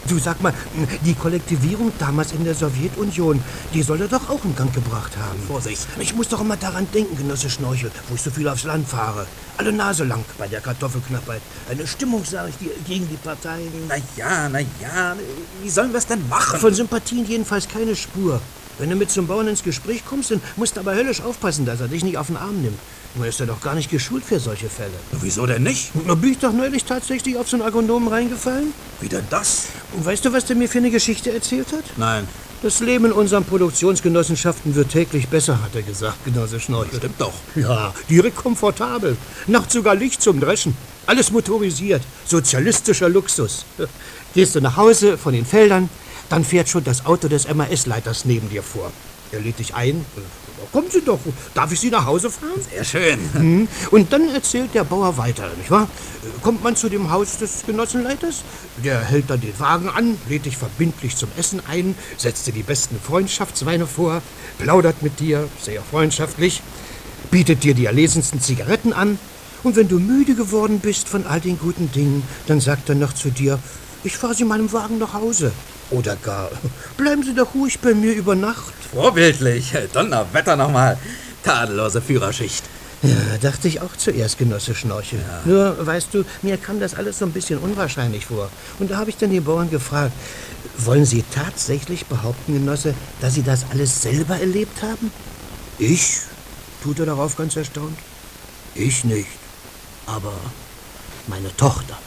Du, sag mal, die Kollektivierung damals in der Sowjetunion, die soll er doch auch in Gang gebracht haben. Vorsicht. Ich muss doch immer daran denken, Genosse Schnorchel, wo ich so viel aufs Land fahre. Alle Nase lang bei der Kartoffelknappheit. Eine Stimmung, sage ich dir, gegen die Parteien. Na ja, wie sollen wir es denn machen? Von Sympathien jedenfalls keine Spur. Wenn du mit zum Bauern ins Gespräch kommst, dann musst du aber höllisch aufpassen, dass er dich nicht auf den Arm nimmt. Man ist ja doch gar nicht geschult für solche Fälle. Wieso denn nicht? Na, bin ich doch neulich tatsächlich auf so einen Agronomen reingefallen. Wie denn das? Und weißt du, was der mir für eine Geschichte erzählt hat? Nein. Das Leben in unseren Produktionsgenossenschaften wird täglich besser, hat er gesagt, Genosse Schnorchel. Stimmt doch. Ja, direkt komfortabel. Nachts sogar Licht zum Dreschen. Alles motorisiert. Sozialistischer Luxus. Gehst du nach Hause von den Feldern, dann fährt schon das Auto des MAS-Leiters neben dir vor. Er lädt dich ein. Kommen Sie doch. Darf ich Sie nach Hause fahren? Sehr schön. Und dann erzählt der Bauer weiter, nicht wahr? Kommt man zu dem Haus des Genossenleiters, der hält dann den Wagen an, lädt dich verbindlich zum Essen ein, setzt dir die besten Freundschaftsweine vor, plaudert mit dir, sehr freundschaftlich, bietet dir die erlesensten Zigaretten an. Und wenn du müde geworden bist von all den guten Dingen, dann sagt er noch zu dir, ich fahre Sie meinem Wagen nach Hause. Oder gar, bleiben Sie doch ruhig bei mir über Nacht. Vorbildlich. Donnerwetter nochmal. Tadellose Führerschicht. Ja, dachte ich auch zuerst, Genosse Schnorchel. Ja. Nur, weißt du, mir kam das alles so ein bisschen unwahrscheinlich vor. Und da habe ich dann die Bauern gefragt, wollen Sie tatsächlich behaupten, Genosse, dass Sie das alles selber erlebt haben? Ich? Tut er darauf ganz erstaunt. Ich nicht. Aber meine Tochter.